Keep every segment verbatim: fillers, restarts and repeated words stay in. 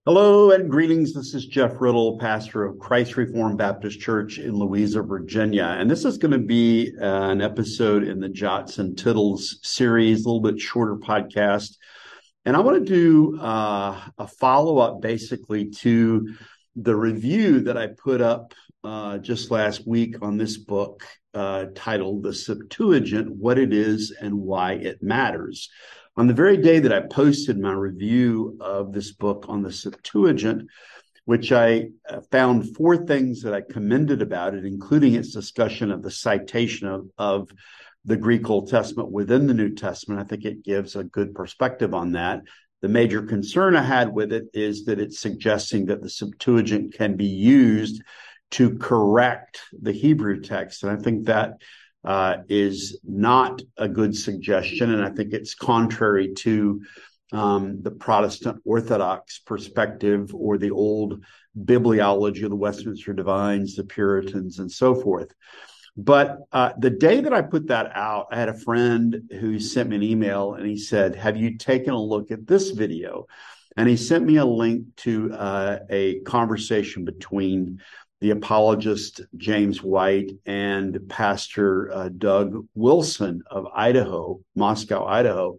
Hello and greetings. This is Jeff Riddle, pastor of Christ Reformed Baptist Church in Louisa, Virginia. And this is going to be uh, an episode in the Jots and Tittles series, a little bit shorter podcast. And I want to do uh, a follow-up basically to the review that I put up uh, just last week on this book uh, titled The Septuagint, What It Is and Why It Matters. On the very day that I posted my review of this book on the Septuagint, which I found four things that I commended about it, including its discussion of the citation of, of the Greek Old Testament within the New Testament. I think it gives a good perspective on that. The major concern I had with it is that it's suggesting that the Septuagint can be used to correct the Hebrew text. And I think that Uh, is not a good suggestion, and I think it's contrary to um, the Protestant Orthodox perspective or the old bibliology of the Westminster Divines, the Puritans, and so forth. But uh, the day that I put that out, I had a friend who sent me an email, and he said, have you taken a look at this video? And he sent me a link to uh, a conversation between the apologist James White and Pastor uh, Doug Wilson of Idaho, Moscow, Idaho.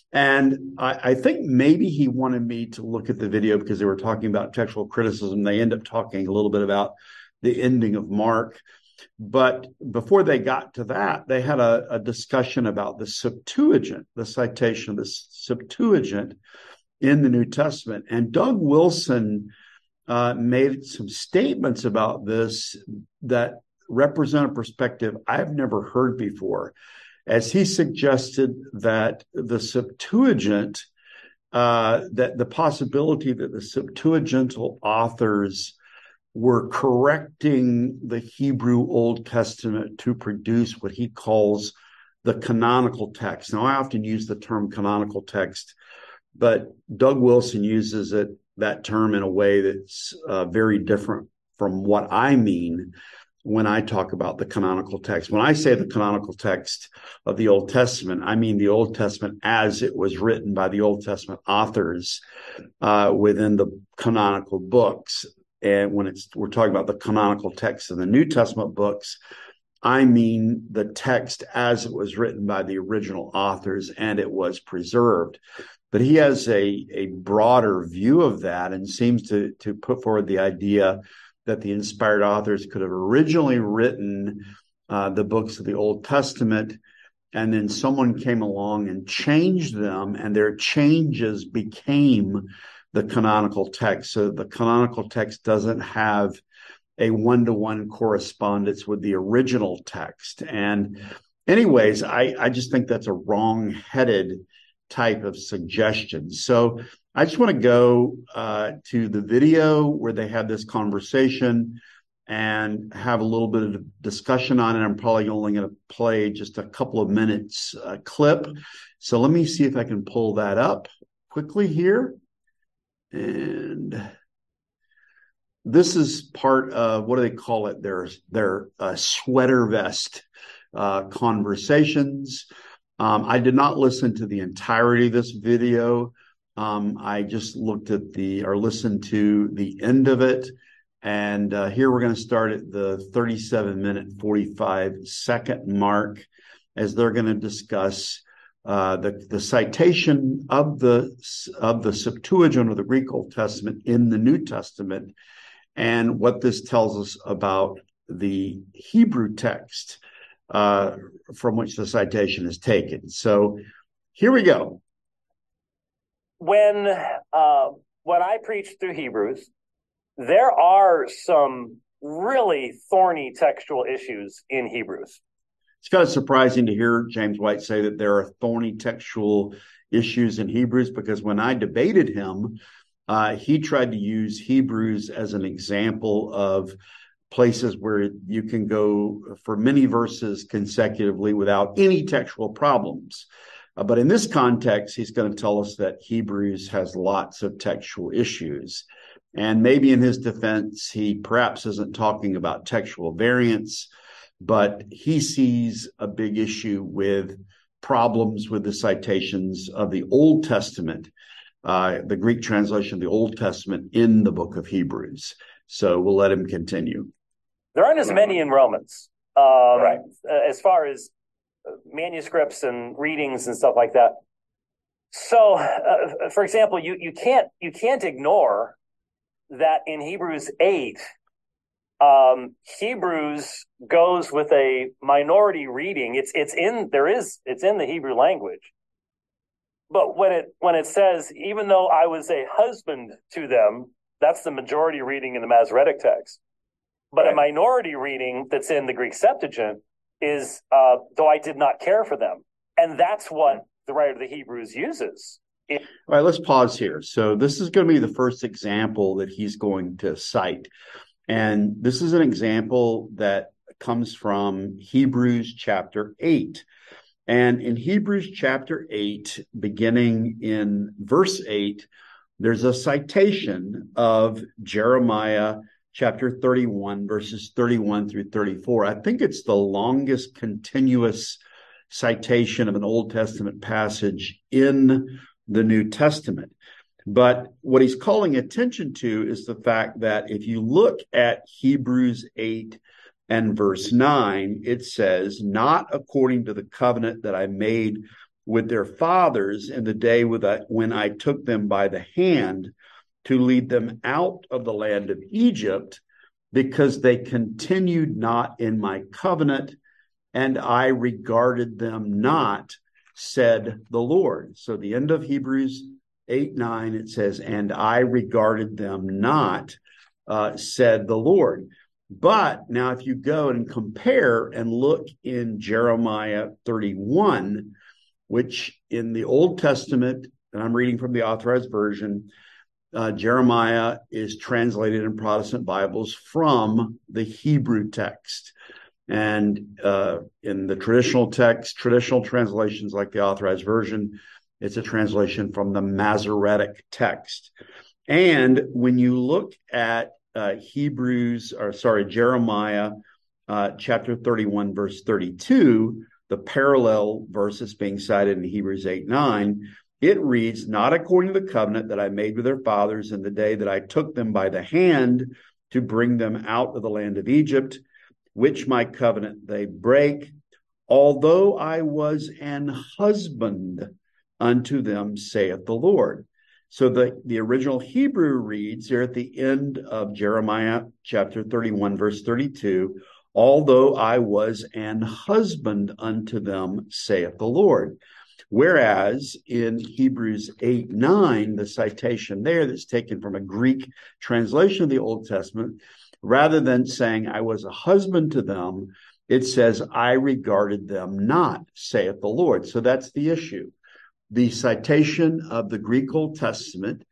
And I, I think maybe he wanted me to look at the video because they were talking about textual criticism. They end up talking a little bit about the ending of Mark. But before they got to that, they had a, a discussion about the Septuagint, the citation of the Septuagint in the New Testament. And Doug Wilson Uh, made some statements about this that represent a perspective I've never heard before, as he suggested that the Septuagint, uh, that the possibility that the Septuagintal authors were correcting the Hebrew Old Testament to produce what he calls the canonical text. Now, I often use the term canonical text, but Doug Wilson uses it that term in a way that's uh, very different from what I mean when I talk about the canonical text. When I say the canonical text of the Old Testament, I mean the Old Testament as it was written by the Old Testament authors uh, within the canonical books. And when it's we're talking about the canonical text of the New Testament books, I mean the text as it was written by the original authors and it was preserved. But he has a, a broader view of that and seems to, to put forward the idea that the inspired authors could have originally written uh, the books of the Old Testament, and then someone came along and changed them, and their changes became the canonical text. So the canonical text doesn't have a one-to-one correspondence with the original text. And anyways, I, I just think that's a wrong-headed type of suggestion. So I just want to go uh, to the video where they have this conversation and have a little bit of discussion on it. I'm probably only going to play just a couple of minutes uh, clip. So let me see if I can pull that up quickly here. And this is part of, what do they call it? Their, their uh, sweater vest uh, conversations. Um, I did not listen to the entirety of this video. Um, I just looked at the, or listened to the end of it. And uh, here we're going to start at the thirty-seven minute, forty-five second mark as they're going to discuss uh, the, the citation of the, of the Septuagint or the Greek Old Testament in the New Testament and what this tells us about the Hebrew text Uh, from which the citation is taken. So here we go. When uh, when I preach through Hebrews, there are some really thorny textual issues in Hebrews. It's kind of surprising to hear James White say that there are thorny textual issues in Hebrews, because when I debated him, uh, he tried to use Hebrews as an example of places where you can go for many verses consecutively without any textual problems. Uh, but in this context, he's going to tell us that Hebrews has lots of textual issues. And maybe in his defense, he perhaps isn't talking about textual variants, but he sees a big issue with problems with the citations of the Old Testament uh, the Greek translation of the Old Testament in the book of Hebrews. So we'll let him continue. There aren't as many in Romans, um, right. as far as manuscripts and readings and stuff like that. So, uh, for example, you you can't you can't ignore that in Hebrews eight, um, Hebrews goes with a minority reading. It's it's in there is it's in the Hebrew language, but when it when it says, even though I was a husband to them, that's the majority reading in the Masoretic text. But right. a minority reading that's in the Greek Septuagint is, uh, though I did not care for them, and that's what the writer of the Hebrews uses. It- All right, let's pause here. So this is going to be the first example that he's going to cite. And this is an example that comes from Hebrews chapter eight. And in Hebrews chapter eight, beginning in verse eight, there's a citation of Jeremiah chapter thirty-one, verses thirty-one through thirty-four. I think it's the longest continuous citation of an Old Testament passage in the New Testament. But what he's calling attention to is the fact that if you look at Hebrews eight and verse nine, it says, "Not according to the covenant that I made with their fathers in the day with I, when I took them by the hand to lead them out of the land of Egypt, because they continued not in my covenant, and I regarded them not, said the Lord." So the end of Hebrews eight, nine, it says, "And I regarded them not, uh, said the Lord." But now if you go and compare and look in Jeremiah thirty-one, which in the Old Testament, and I'm reading from the Authorized Version, uh, Jeremiah is translated in Protestant Bibles from the Hebrew text. And uh, in the traditional text, traditional translations like the Authorized Version, it's a translation from the Masoretic text. And when you look at uh, Hebrews, or sorry, Jeremiah uh, chapter thirty-one, verse thirty-two, the parallel verses being cited in Hebrews eight, nine, it reads, "Not according to the covenant that I made with their fathers in the day that I took them by the hand to bring them out of the land of Egypt, which my covenant they break, although I was an husband unto them, saith the Lord." So the, the original Hebrew reads here at the end of Jeremiah chapter thirty-one, verse thirty-two, "Although I was an husband unto them, saith the Lord." Whereas in Hebrews eight, nine, the citation there that's taken from a Greek translation of the Old Testament, rather than saying I was a husband to them, it says I regarded them not, saith the Lord. So that's the issue. The citation of the Greek Old Testament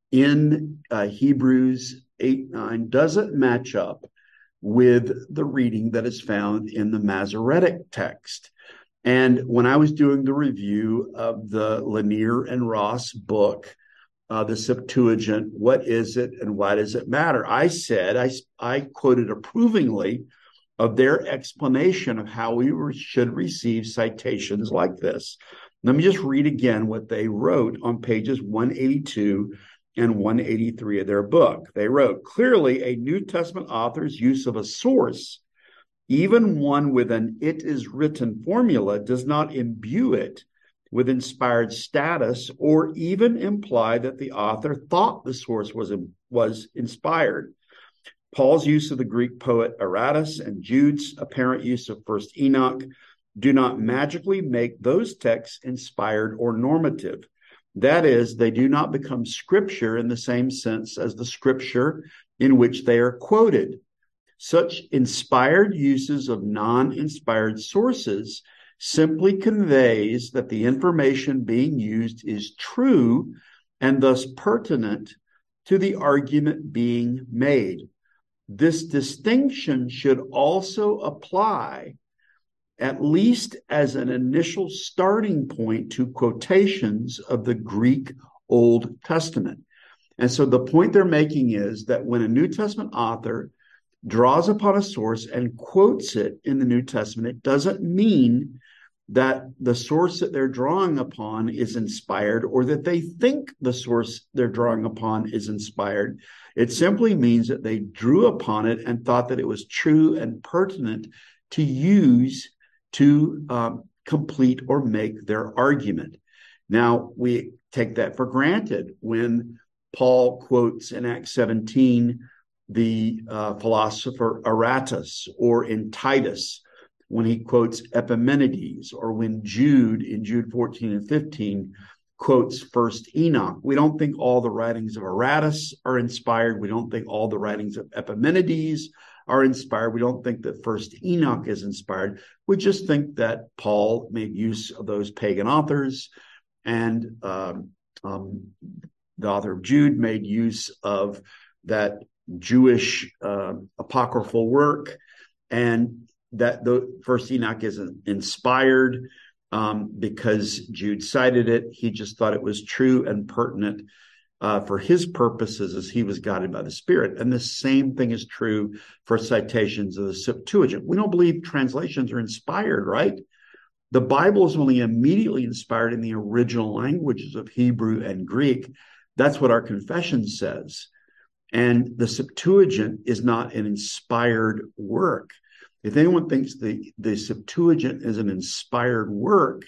in uh, Hebrews eight, nine doesn't match up with the reading that is found in the Masoretic text. And when I was doing the review of the Lanier and Ross book, uh, the Septuagint, what is it and why does it matter? I said, I, I quoted approvingly of their explanation of how we re- should receive citations like this. Let me just read again what they wrote on pages one eighty-two and one eighty-three of their book. They wrote, "Clearly, a New Testament author's use of a source, even one with an 'it is written' formula, does not imbue it with inspired status or even imply that the author thought the source was, was inspired. Paul's use of the Greek poet Aratus and Jude's apparent use of First Enoch do not magically make those texts inspired or normative. That is, they do not become scripture in the same sense as the scripture in which they are quoted. Such inspired uses of non-inspired sources simply conveys that the information being used is true and thus pertinent to the argument being made. This distinction should also apply, at least as an initial starting point, to quotations of the Greek Old Testament." And so the point they're making is that when a New Testament author draws upon a source and quotes it in the New Testament, it doesn't mean that the source that they're drawing upon is inspired, or that they think the source they're drawing upon is inspired. It simply means that they drew upon it and thought that it was true and pertinent to use to um, complete or make their argument. Now, we take that for granted when Paul quotes in Acts seventeen the uh, philosopher Aratus, or in Titus when he quotes Epimenides, or when Jude in Jude fourteen and fifteen quotes First Enoch. We don't think all the writings of Aratus are inspired. We don't think all the writings of Epimenides are inspired. We don't think that First Enoch is inspired. We just think that Paul made use of those pagan authors, and um, um, the author of Jude made use of that Jewish uh, apocryphal work, and that the First Enoch isn't inspired um, because Jude cited it. He just thought it was true and pertinent uh, for his purposes as he was guided by the Spirit. And the same thing is true for citations of the Septuagint. We don't believe translations are inspired, right? The Bible is only immediately inspired in the original languages of Hebrew and Greek. That's what our confession says. And the Septuagint is not an inspired work. If anyone thinks the, the Septuagint is an inspired work,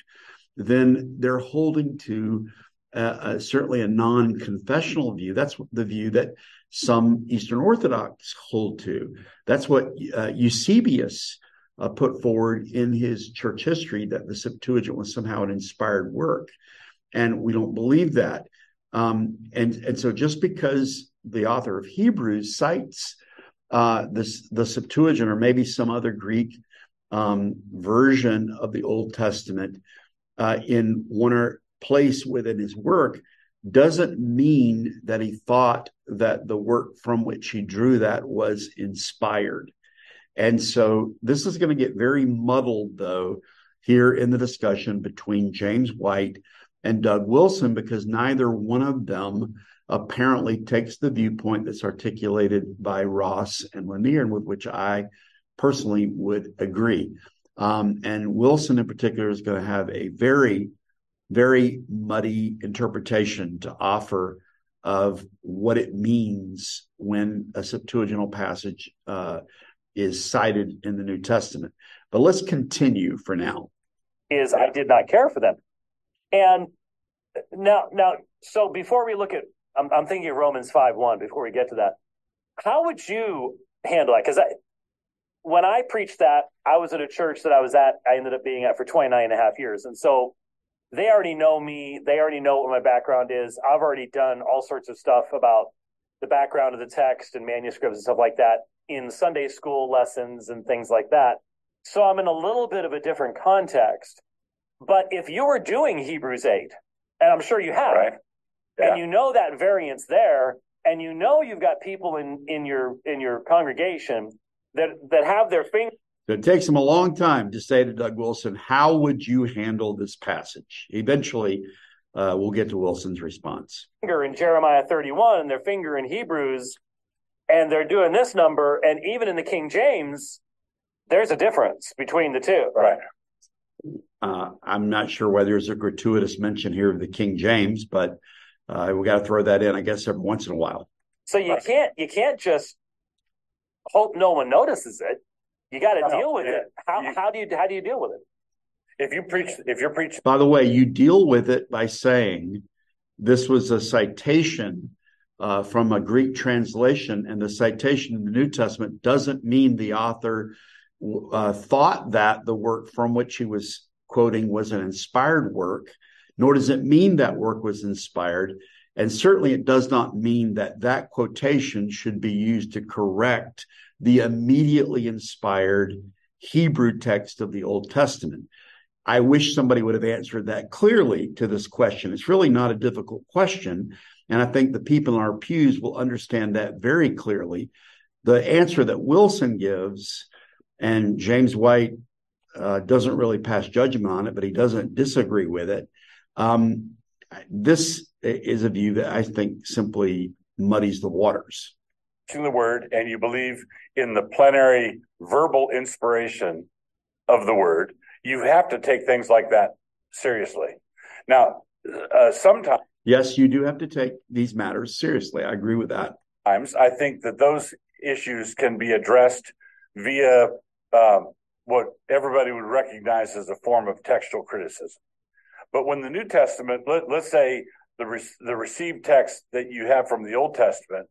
then they're holding to uh, uh, certainly a non-confessional view. That's the view that some Eastern Orthodox hold to. That's what uh, Eusebius uh, put forward in his church history, that the Septuagint was somehow an inspired work. And we don't believe that. Um, and, and so just because the author of Hebrews cites uh, this, the Septuagint, or maybe some other Greek um, version of the Old Testament uh, in one or place within his work, doesn't mean that he thought that the work from which he drew that was inspired. And so this is going to get very muddled, though, here in the discussion between James White and Doug Wilson, because neither one of them apparently takes the viewpoint that's articulated by Ross and Lanier, and with which I personally would agree. Um, and Wilson in particular is going to have a very, very muddy interpretation to offer of what it means when a Septuagintal passage uh, is cited in the New Testament. But let's continue for now. Is I did not care for them. And now, now, so before we look at, I'm, I'm thinking of Romans five one, before we get to that. How would you handle that? Because I, when I preached that, I was at a church that I was at, I ended up being at for twenty-nine and a half years. And so they already know me. They already know what my background is. I've already done all sorts of stuff about the background of the text and manuscripts and stuff like that in Sunday school lessons and things like that. So I'm in a little bit of a different context. But if you were doing Hebrews eight, and I'm sure you have, right. Yeah. and you know that variance there, and you know you've got people in, in your in your congregation that, that have their fingers. It takes him a long time to say to Doug Wilson, how would you handle this passage? Eventually, uh, we'll get to Wilson's response. Finger in Jeremiah thirty-one, and their finger in Hebrews, and they're doing this number, and even in the King James, there's a difference between the two. Right. Uh, I'm not sure whether there's a gratuitous mention here of the King James, but uh, we got to throw that in, I guess, every once in a while. So you can't you can't just hope no one notices it. You got to No, deal with it, it. How you, how do you how do you deal with it? If you preach, if you're preaching. By the way, you deal with it by saying this was a citation uh, from a Greek translation, and the citation in the New Testament doesn't mean the author uh, thought that the work from which he was quoting was an inspired work, nor does it mean that work was inspired. And certainly it does not mean that that quotation should be used to correct the immediately inspired Hebrew text of the Old Testament. I wish somebody would have answered that clearly to this question. It's really not a difficult question, and I think the people in our pews will understand that very clearly. The answer that Wilson gives, and James White uh, doesn't really pass judgment on it, but he doesn't disagree with it. Um, this is a view that I think simply muddies the waters. The word, and you believe in the plenary verbal inspiration of the word, you have to take things like that seriously. Now, uh, sometimes, yes, you do have to take these matters seriously. I agree with that. Times I think that those issues can be addressed via um, what everybody would recognize as a form of textual criticism. But when the New Testament, let, let's say the re- the received text that you have from the Old Testament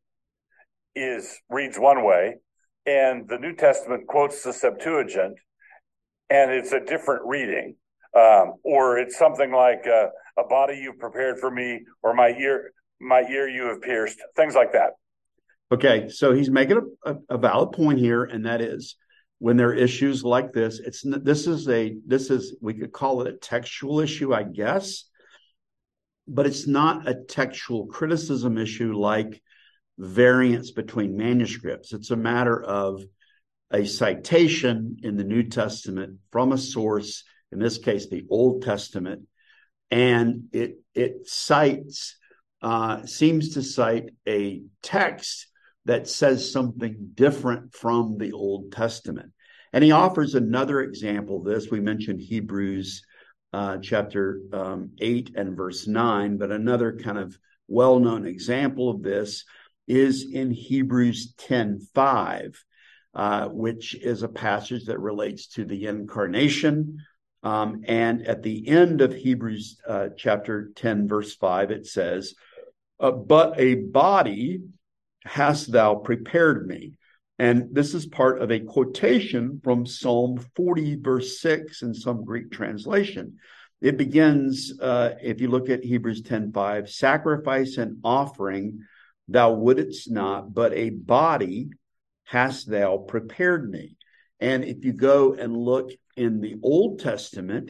is reads one way, and the New Testament quotes the Septuagint, and it's a different reading, um, or it's something like uh, "a body you prepared for me," or "my ear, my ear you have pierced," things like that. Okay, so he's making a, a, a valid point here, and that is when there are issues like this, it's this is a this is we could call it a textual issue, I guess, but it's not a textual criticism issue like variance between manuscripts. It's a matter of a citation in the New Testament from a source, in this case, the Old Testament, and it it cites uh, seems to cite a text that says something different from the Old Testament. And he offers another example of this. We mentioned Hebrews uh, chapter um, eight and verse nine, but another kind of well-known example of this is in Hebrews ten five, uh, which is a passage that relates to the incarnation. Um, and at the end of Hebrews uh, chapter ten, verse five, it says, uh, but a body hast thou prepared me. And this is part of a quotation from Psalm forty, verse six in some Greek translation. It begins, uh, if you look at Hebrews ten five, sacrifice and offering thou wouldest not, but a body hast thou prepared me. And if you go and look in the Old Testament,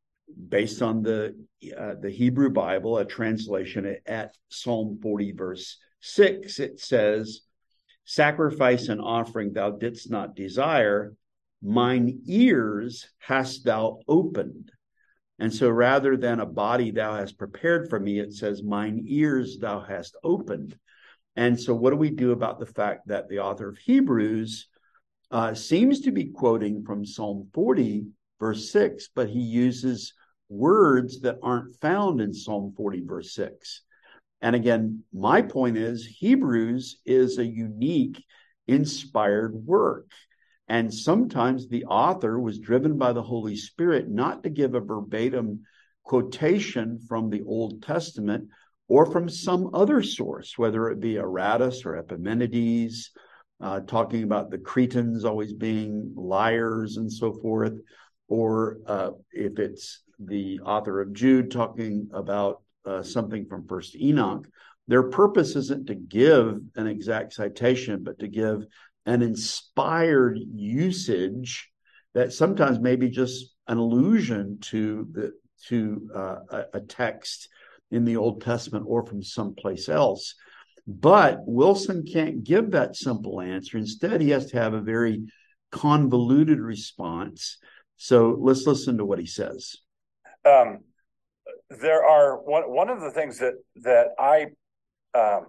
based on the uh, the Hebrew Bible, a translation at, at Psalm forty, verse six, it says, sacrifice and offering thou didst not desire, mine ears hast thou opened. And so rather than a body thou hast prepared for me, it says, mine ears thou hast opened. And so what do we do about the fact that the author of Hebrews uh, seems to be quoting from Psalm forty, verse six, but he uses words that aren't found in Psalm forty, verse six. And again, my point is Hebrews is a unique, inspired work. And sometimes the author was driven by the Holy Spirit not to give a verbatim quotation from the Old Testament or from some other source, whether it be Aratus or Epimenides, uh, talking about the Cretans always being liars and so forth, or uh, if it's the author of Jude talking about uh, something from First Enoch. Their purpose isn't to give an exact citation, but to give an inspired usage that sometimes may be just an allusion to the to uh, a, a text in the Old Testament or from someplace else. But Wilson can't give that simple answer. Instead, he has to have a very convoluted response. So let's listen to what he says. Um, there are one one of the things that that I um,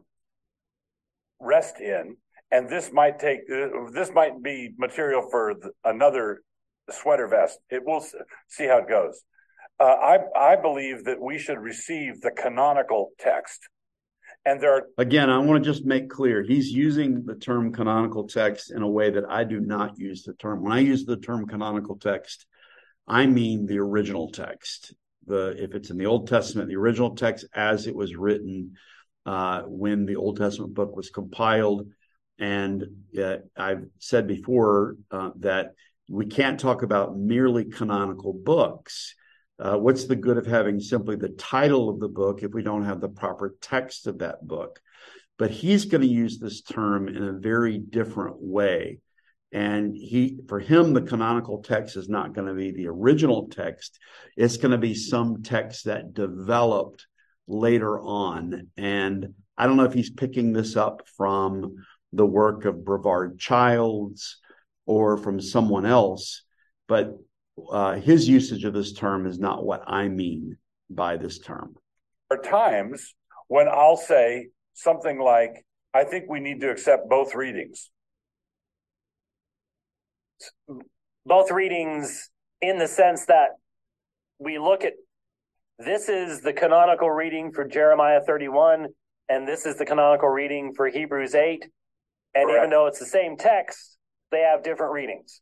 rest in, and this might take uh, this might be material for the, another sweater vest. It will see how it goes. Uh, I I believe that we should receive the canonical text, and there are again. I want to just make clear he's using the term canonical text in a way that I do not use the term. When I use the term canonical text, I mean the original text. The if it's in the Old Testament, the original text as it was written uh, when the Old Testament book was compiled. And uh, I've said before uh, that we can't talk about merely canonical books. Uh, what's the good of having simply the title of the book if we don't have the proper text of that book? But he's going to use this term in a very different way. And he, for him, the canonical text is not going to be the original text. It's going to be some text that developed later on. And I don't know if he's picking this up from the work of Brevard Childs or from someone else, but uh, his usage of this term is not what I mean by this term. There are times when I'll say something like, I think we need to accept both readings. Both readings in the sense that we look at this is the canonical reading for Jeremiah thirty-one, and this is the canonical reading for Hebrews eight. And Correct. Even though it's the same text, they have different readings.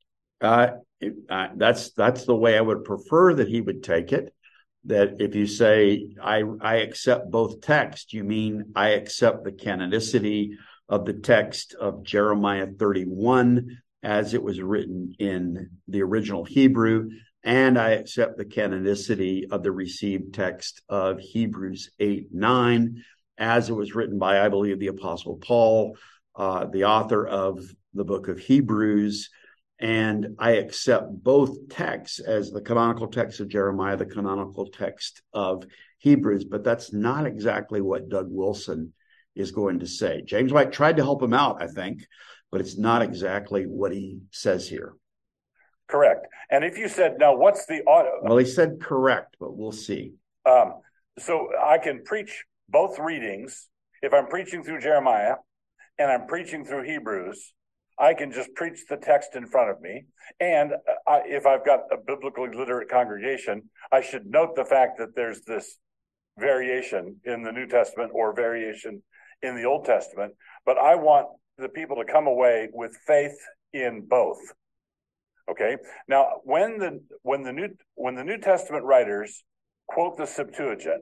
Uh, uh, that's that's the way I would prefer that he would take it. That if you say, I, I accept both texts, you mean I accept the canonicity of the text of Jeremiah thirty-one as it was written in the original Hebrew, and I accept the canonicity of the received text of Hebrews eight nine as it was written by, I believe, the Apostle Paul, uh, the author of the book of Hebrews. And I accept both texts as the canonical text of Jeremiah, the canonical text of Hebrews, but that's not exactly what Doug Wilson is going to say. James White tried to help him out, I think, but it's not exactly what he says here. Correct. And if you said, now what's the auto? Well, he said correct, but we'll see. Um, so I can preach both readings. If I'm preaching through Jeremiah and I'm preaching through Hebrews, I can just preach the text in front of me. And I, if I've got a biblically literate congregation, I should note the fact that there's this variation in the New Testament or variation in the Old Testament. But I want the people to come away with faith in both. Okay. Now, when the when the new when the New Testament writers quote the Septuagint,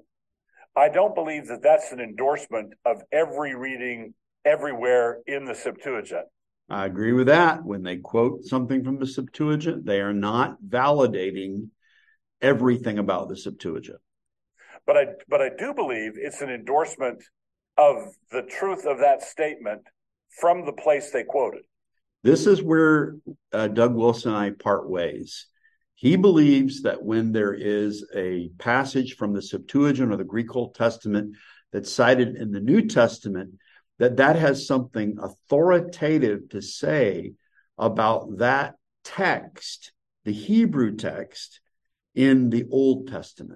I don't believe that that's an endorsement of every reading everywhere in the Septuagint. I agree with that. When they quote something from the Septuagint, they are not validating everything about the Septuagint. But I, but I do believe it's an endorsement of the truth of that statement from the place they quoted. This is where uh, Doug Wilson and I part ways. He believes that when there is a passage from the Septuagint or the Greek Old Testament that's cited in the New Testament, that that has something authoritative to say about that text, the Hebrew text, in the Old Testament.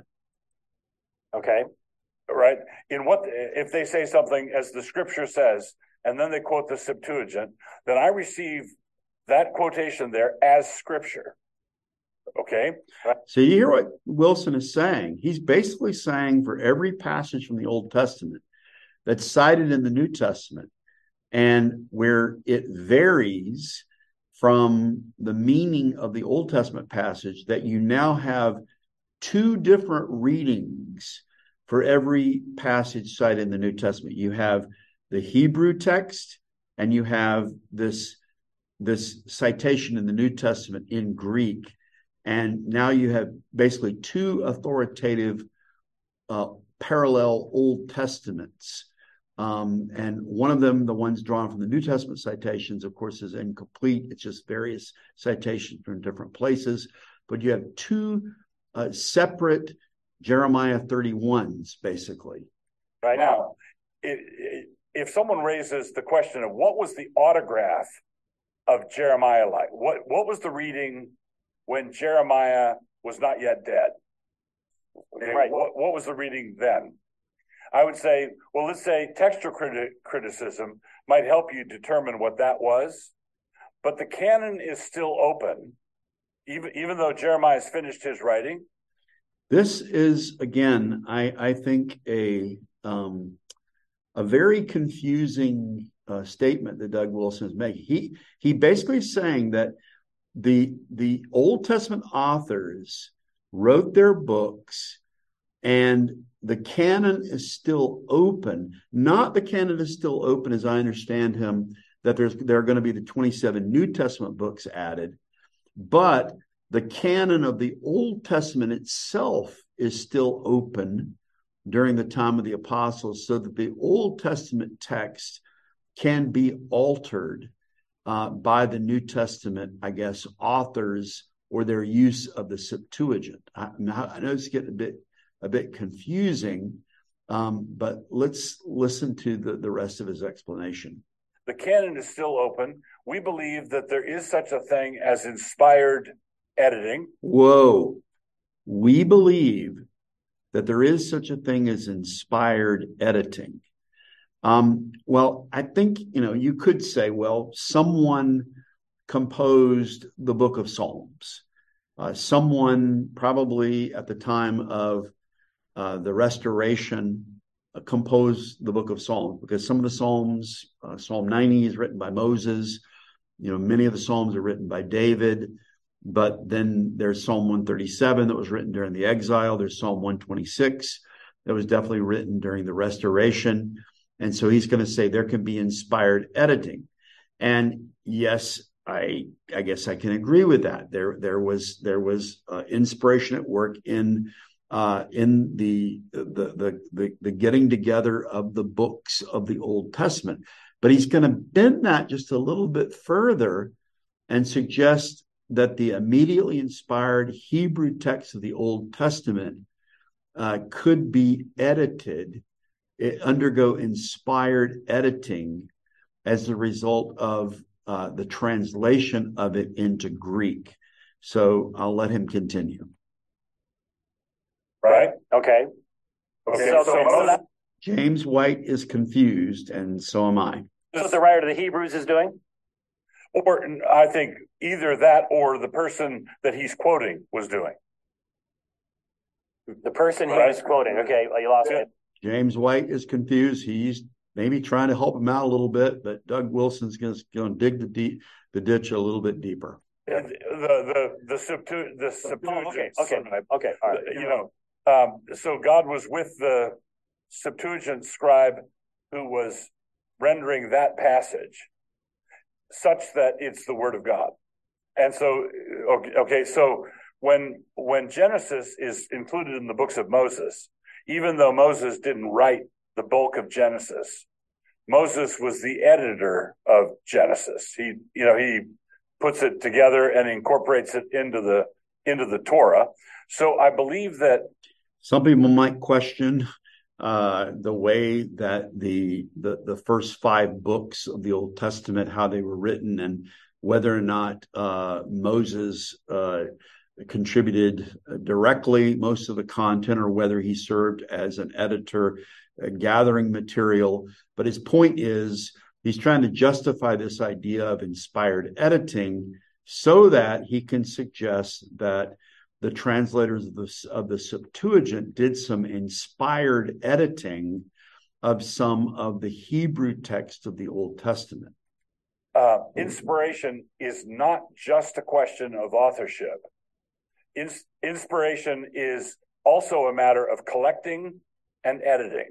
Okay, right. In what, if they say something as the scripture says, and then they quote the Septuagint, then I receive that quotation there as scripture. Okay. So you hear what Wilson is saying. He's basically saying for every passage from the Old Testament that's cited in the New Testament, and where it varies from the meaning of the Old Testament passage, that you now have two different readings for every passage cited in the New Testament. You have the Hebrew text, and you have this, this citation in the New Testament in Greek. And now you have basically two authoritative uh, parallel Old Testaments. Um, and one of them, the ones drawn from the New Testament citations, of course, is incomplete. It's just various citations from different places. But you have two uh, separate Jeremiah thirty-ones, basically. Right now, it, it, if someone raises the question of what was the autograph of Jeremiah like, what, what was the reading when Jeremiah was not yet dead? Okay, right. What, what was the reading then? I would say, well, let's say textual criti- criticism might help you determine what that was, but the canon is still open, even even though Jeremiah has finished his writing. This is, again, I, I think a um, a very confusing uh, statement that Doug Wilson is making. He he basically is saying that the the Old Testament authors wrote their books, and the canon is still open. Not the canon is still open, as I understand him, that there's there are going to be the twenty-seven New Testament books added, but the canon of the Old Testament itself is still open during the time of the apostles, so that the Old Testament text can be altered uh, by the New Testament, I guess, authors or their use of the Septuagint. I, I know it's getting a bit a bit confusing, um, but let's listen to the, the rest of his explanation. The canon is still open. We believe that there is such a thing as inspired editing. Whoa. We believe that there is such a thing as inspired editing. Um, well, I think, you know, you could say, well, someone composed the book of Psalms, uh, someone probably at the time of uh, the Restoration uh, composed the book of Psalms, because some of the Psalms, uh, Psalm ninety is written by Moses. You know, many of the Psalms are written by David, but then there's Psalm one thirty-seven that was written during the exile. There's Psalm one twenty-six that was definitely written during the Restoration. And so he's going to say there can be inspired editing. And yes, I I guess I can agree with that. There there was there was uh, inspiration at work in uh, in the, the the the the getting together of the books of the Old Testament. But he's going to bend that just a little bit further and suggest that the immediately inspired Hebrew text of the Old Testament uh, could be edited, it undergo inspired editing as a result of uh, the translation of it into Greek. So I'll let him continue. Right? Okay. Okay. So, So, so Moses, that- James White is confused, and so am I. that's what the writer of the Hebrews is doing? or I think either that or the person that he's quoting was doing. The person he Right. was quoting. Okay, well, you lost Yeah. me. James White is confused. He's maybe trying to help him out a little bit, but Doug Wilson's going to go and dig the deep, the ditch a little bit deeper. The the the Septu- the Septuagint. Okay, okay, scribe, okay, all right. You know, um, so God was with the Septuagint scribe who was rendering that passage such that it's the word of God. And so, okay, okay, so when when Genesis is included in the books of Moses, even though Moses didn't write the bulk of Genesis, Moses was the editor of Genesis. He, you know, he puts it together and incorporates it into the into the Torah. So I believe that some people might question uh, the way that the, the the first five books of the Old Testament, how they were written, and whether or not uh, Moses uh, contributed directly most of the content, or whether he served as an editor, uh, gathering material. But his point is, he's trying to justify this idea of inspired editing so that he can suggest that the translators of the, of the Septuagint did some inspired editing of some of the Hebrew text of the Old Testament. uh, inspiration is not just a question of authorship. In- inspiration is also a matter of collecting and editing.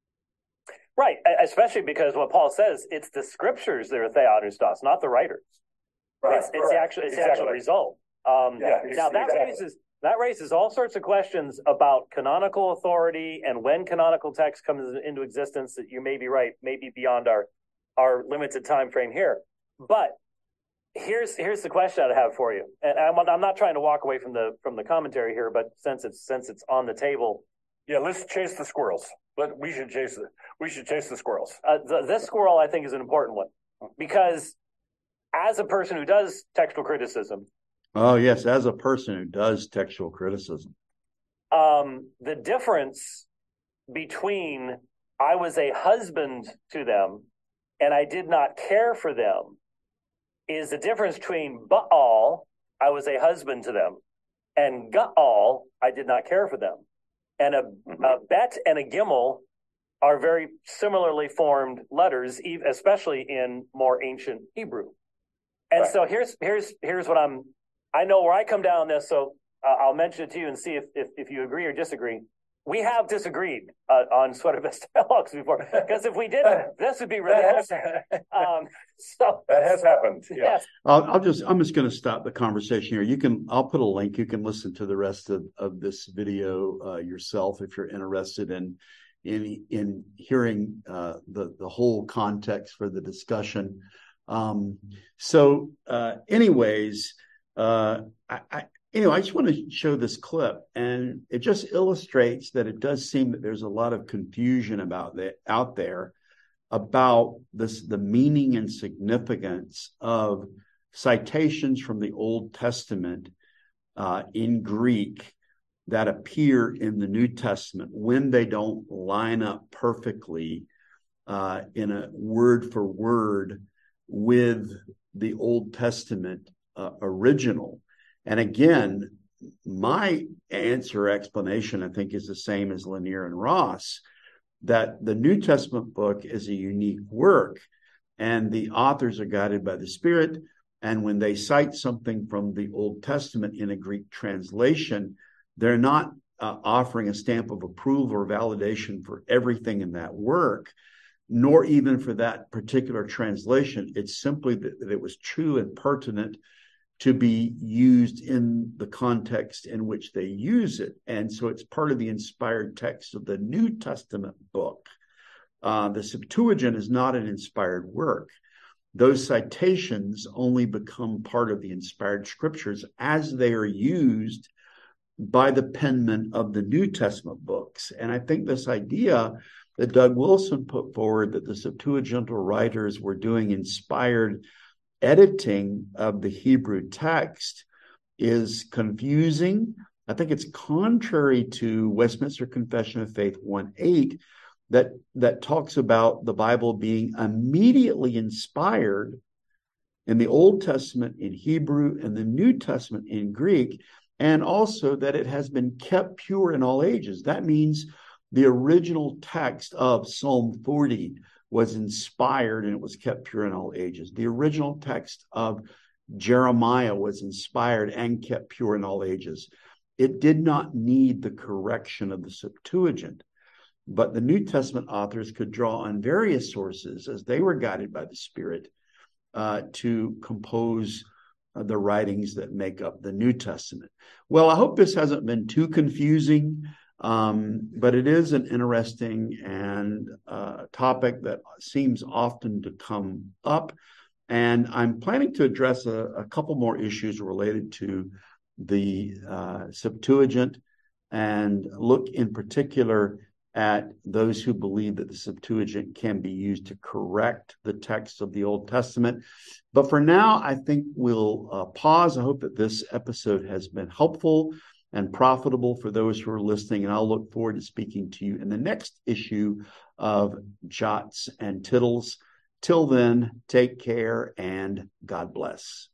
Right, especially because what Paul says, it's the scriptures that are theopneustos, not the writers. Right, It's, it's the actual, it's the exactly. actual result. Um, Yeah, now that exactly. raises that raises all sorts of questions about canonical authority and when canonical text comes into existence. That you may be right, maybe beyond our our limited time frame here. But here's here's the question I have for you, and I'm, I'm not trying to walk away from the from the commentary here, but since it's since it's on the table, Yeah, let's chase the squirrels. But we should chase the we should chase the squirrels. uh, the, this squirrel I think is an important one, because as a person who does textual criticism, Oh, yes, as a person who does textual criticism. um, the difference between I was a husband to them and I did not care for them is the difference between Baal, I was a husband to them, and Gaal, I did not care for them. And a, a Bet and a Gimel are very similarly formed letters, ev- especially in more ancient Hebrew. And Right. so here's here's here's what I'm. I know where I come down on this, so uh, I'll mention it to you and see if if, if you agree or disagree. We have disagreed uh, on Sweater Vest Dialogues before, because if we didn't, this would be really That has, interesting. Um, so that has happened. Yeah. yes, I'll, I'll just, I'm just going to stop the conversation here. You can, I'll put a link. You can listen to the rest of, of this video uh, yourself if you're interested in, in, in hearing uh, the, the whole context for the discussion. Um, so uh, anyways, uh, I, I, anyway, I just want to show this clip, and it just illustrates that it does seem that there's a lot of confusion about that out there about this, the meaning and significance of citations from the Old Testament uh, in Greek that appear in the New Testament when they don't line up perfectly uh, in a word for word with the Old Testament uh, original. And again, my answer explanation, I think, is the same as Lanier and Ross, that the New Testament book is a unique work and the authors are guided by the Spirit. And when they cite something from the Old Testament in a Greek translation, they're not uh, offering a stamp of approval or validation for everything in that work, nor even for that particular translation. It's simply that, that it was true and pertinent to be used in the context in which they use it. And so it's part of the inspired text of the New Testament book. Uh, the Septuagint is not an inspired work. Those citations only become part of the inspired scriptures as they are used by the penman of the New Testament books. And I think this idea that Doug Wilson put forward, that the Septuagintal writers were doing inspired editing of the Hebrew text, is confusing. I think it's contrary to Westminster Confession of Faith one eight, that, that talks about the Bible being immediately inspired in the Old Testament in Hebrew and the New Testament in Greek, and also that it has been kept pure in all ages. That means the original text of Psalm forty was inspired and it was kept pure in all ages. The original text of Jeremiah was inspired and kept pure in all ages. It did not need the correction of the Septuagint, but the New Testament authors could draw on various sources as they were guided by the Spirit uh, to compose uh, the writings that make up the New Testament. Well, I hope this hasn't been too confusing. Um, but it is an interesting and uh, topic that seems often to come up. And I'm planning to address a, a couple more issues related to the uh, Septuagint and look in particular at those who believe that the Septuagint can be used to correct the text of the Old Testament. But for now, I think we'll uh, pause. I hope that this episode has been helpful and profitable for those who are listening. And I'll look forward to speaking to you in the next issue of Jots and Tittles. Till then, take care and God bless.